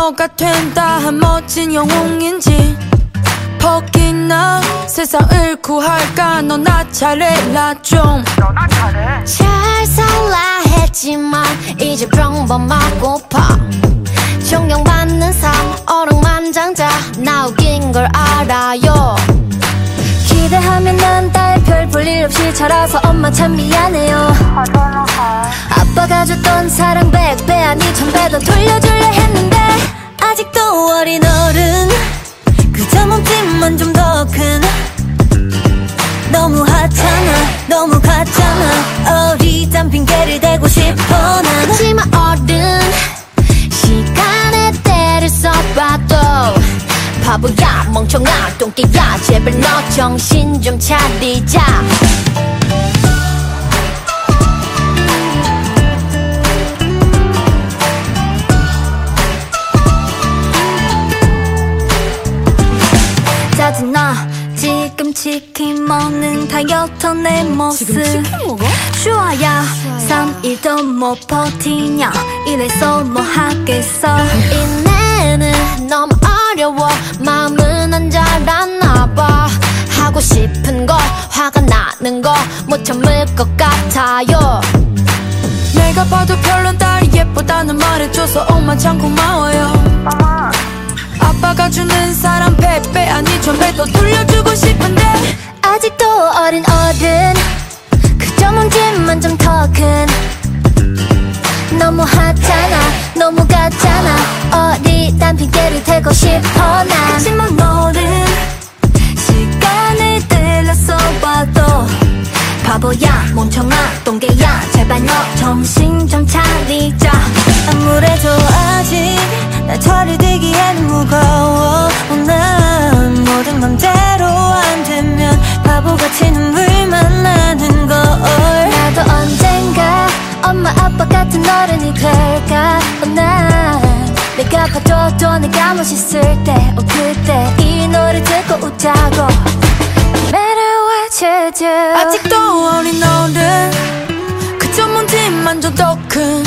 뭐가 된다 한 멋진 영웅인지 포기나 세상을 구할까 너 나 잘해라 좀 잘 살라 했지만 이제 평범하고파 존경받는 삶 어루만장자 나 웃긴 걸 알아요 기대하면 난 딸 별 볼 일 없이 자라서 엄마 참 미안해요 아빠가 줬던 사랑 100배 아니 1000배 더 돌려줄래 했는데 아직도 어린 어른 그저 몸집만 좀 더 큰 너무 하찮아 너무 가잖아 어리단 핑계를 대고 싶어 난 하지만 어른 시간의 때를 써봐도 바보야 멍청아 똥개야 제발 너 정신 좀 차리자 짜증나 지금 치킨 먹는 다이어트 내 모습 지금 치킨 먹어? 슈아야 3일도 못 버티냐 이래서 뭐 하겠어 인내는 너무 어려워 마음은 안 자랐나봐 하고 싶은 거 화가 나는 거 못 참을 것 같아요 내가 봐도 별론 딸이 예쁘다는 말해줘서 엄마 참 고마워요 아빠가 주는 사랑 100배 아니 1000배 더 돌려주고 싶은데 아직도 어린 어른 그저 몸집만 좀 더 큰 너무 하찮아 너무 가잖아 어리단 핑계를 대고 싶어 난 하지만 어른 시간을 들여서 봐도 바보야 멍청아 똥개야 제발 너 정신 좀 차리자 아무래도 아직 날 처리되기에는 무거워 난 모든 맘대로 안 되면 바보같이 눈물만 나는 걸 나도 언젠가 엄마 아빠 같은 어른이 될까 난 내가 봐도 내가 멋있을 때 그때 이 노래 듣고 웃자고 Matter what you do 아직도 어린 어른 그저 몸집만 좀 더 큰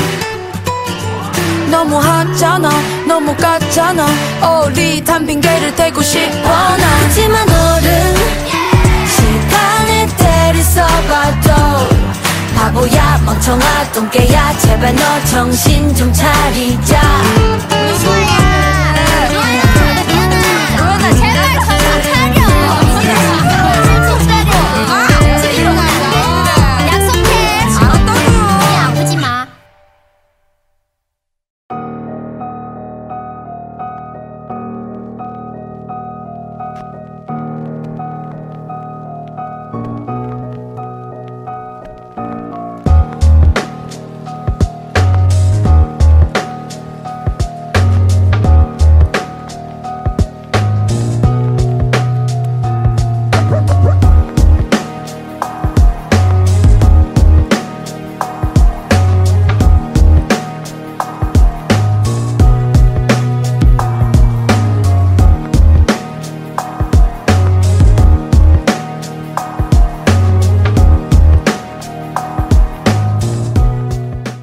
너무 하잖아 너무 가잖아 어리단 핑계를 대고 싶어 난 하지만 어른 시간을 때려서봐도 바보야 멍청아 똥개야 제발 너 정신 좀 차리자 누구야